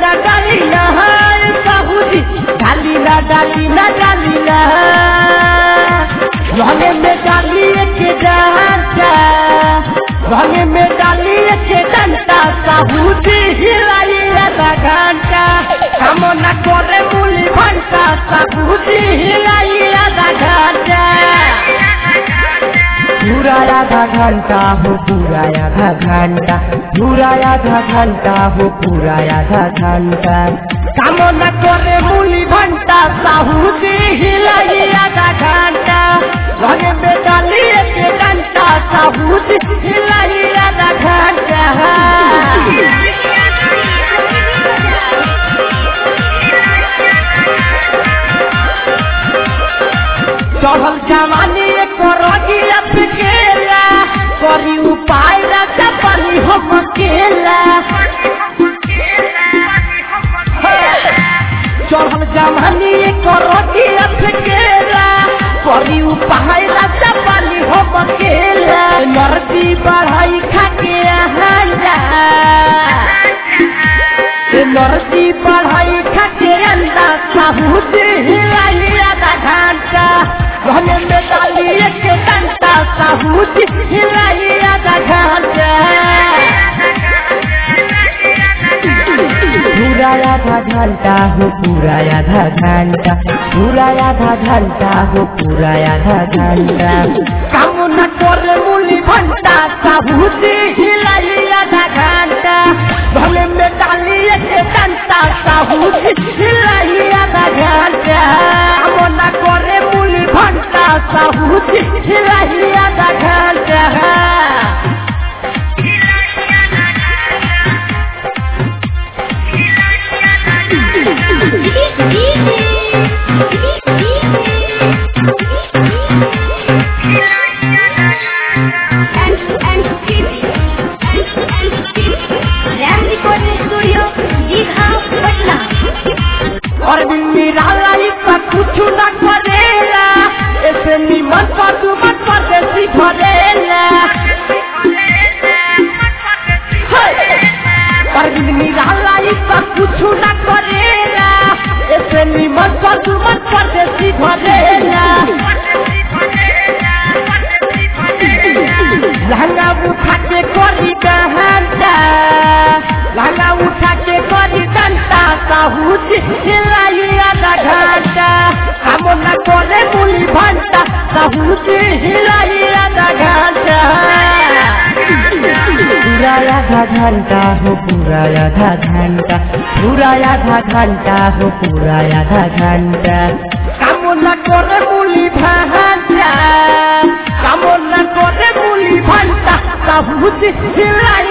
ना डालीला बाबूजी डालीला डालीला डालीला रंगे में डाली के डंडा रंगे में डाली के डंडा बाबूजी हिलाई आधा घंटा काम न करे मुली घंटा बाबूजी हिलाई आधा घंटा पूरा आधा घंटा हो पूरा आधा घंटा पूरा आधा घंटा हो पूरा आधा घंटा काम न करे मुली घंटा साहूजी हिलाई आधा घंटा रंगे में डाली के घंटा साहूजी हिलाई आधा घंटा चढ़ल जवानी रगिया फेकेला करी उपाय राजा पानी हम अकेला चढ़ल जवानी रगिया फेकेला करी उपाय राजा पानी हम अकेला नरती बढ़ाई खाके आहारा नरती बढ़ाई खाके अंडा साहूजी हिलाई आधा घंटा रंगे में डाली के डंडा साहूजी हिलाई आधा घंटा पूरा आधा घंटा हो पूरा आधा घंटा पूरा आधा घंटा हो पूरा आधा घंटा काम न करे मुली घंटा साहूजी हिलाई आधा घंटा रंगे में डाली के डंडा साहूजी हिलाई आधा घंटा काम न करे मुली घंटा साहूजी हिलाई आधा घंटा और निराला कुछ न करेला ऐसे निमन पर तुमन परदेसी भरेला और निराला कुछ न करेला ऐसे निमन पर तुमन परदेसी भरेला लहंगा उठा के करी डंडा लहंगा उठा के करी डंडा साहूजी हिलाई आधा घंटा काम न करे मुली घंटा साहूजी हिलाई आधा घंटा पूरा आधा घंटा हो पूरा आधा घंटा पूरा आधा घंटा हो पूरा आधा घंटा काम न करे मुली घंटा काम न करे मुली घंटा साहूजी हिलाई